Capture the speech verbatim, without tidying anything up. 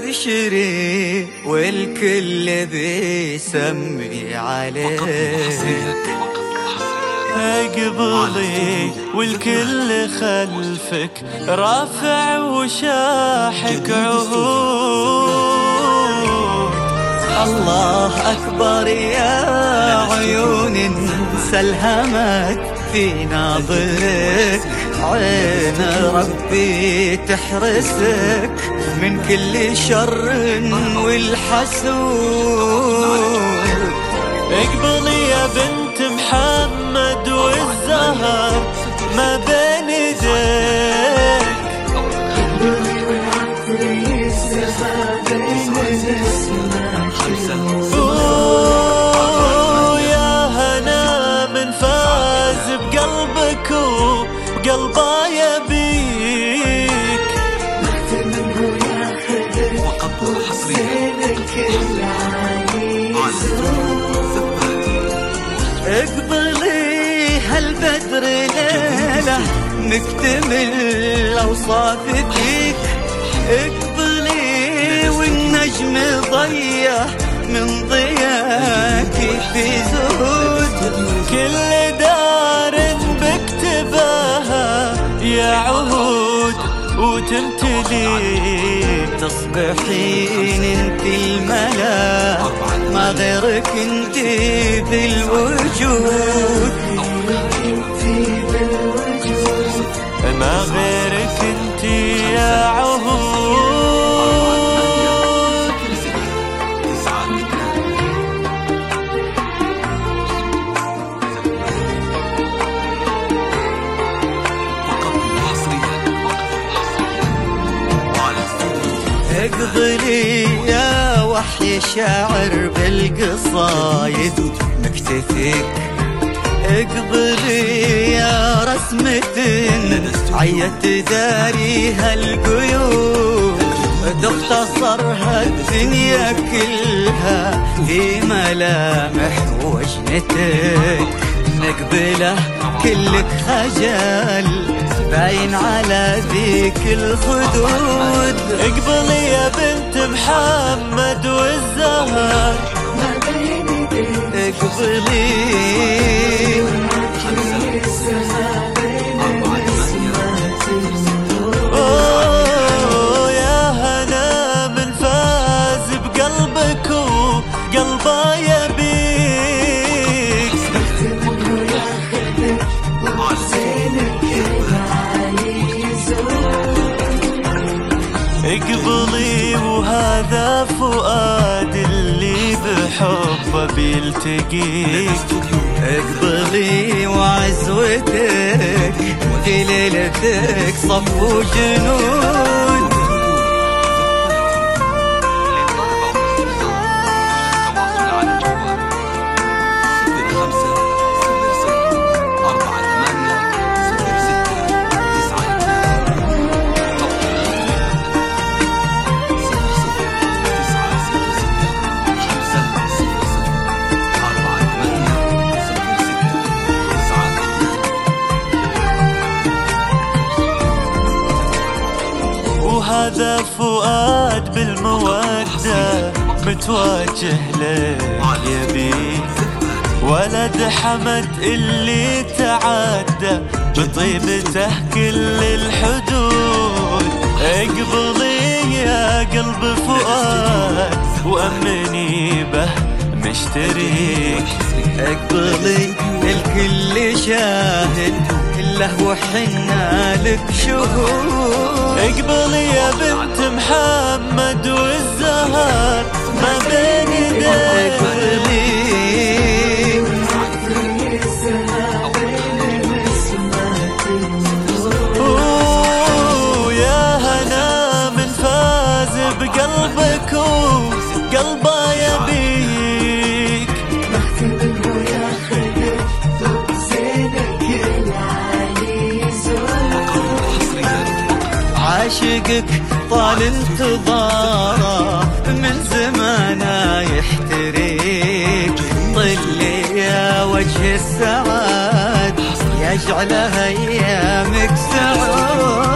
تبشري والكل بيسمي عليك. اقبلي والكل خلفك رافع وشاحك عهود. الله أكبر يا عيون سلهمت في ناظرك، عين ربي تحرسك من كل شر والحسود. اقبلي يا بنت محمد والزهر ما بين يديك، ويا هنا من فاز بقلبك وقلبه يبيك. اقبلي هالبدر ليلة مكتمل أوصاف فيك، اقبلي والنجم ضيع من ضياك في زهود. كل دار بكتباها يا عهود وتمتلي، تصبحين انت الملا ما غيرك انت بالوجود، ما غيرك انت يا عهود. اقبلي يا وحي شاعر بالقصايد مكتفيك، اقبلي يا رسمة عيت داريها القيود، تختصرها الدنيا كلها في ملامح وجنتك. نقبله كلك خجل باين على ذيك الخدود. اقبلي يا بنت محمد والزهر اقبلي اوه يا هنا من فاز بقلبك وقلبه يبيك. اقبلي وهذا فؤاد اللي بحبه بيلتقيك، اقبلي وعزوتك في ليلتك صف وجنود. وهذا فؤاد بالمودة متوجه لك يبيك، ولد حمد اللي تعدى بطيبته كل الحدود. اقبلي يا قلب فؤاد وأمني به مشتريك، اقبلي الكل شاهد كله وحنا لك شهود. اقبلي يا بنت محمد والزهر ما بين يديك، ويا هنا من فاز بقلبك وقلبه يبيك. عاشقك طال انتظاره من زمانه يحتريك، طلي يا وجه السعاد يجعلها ايامك سعود.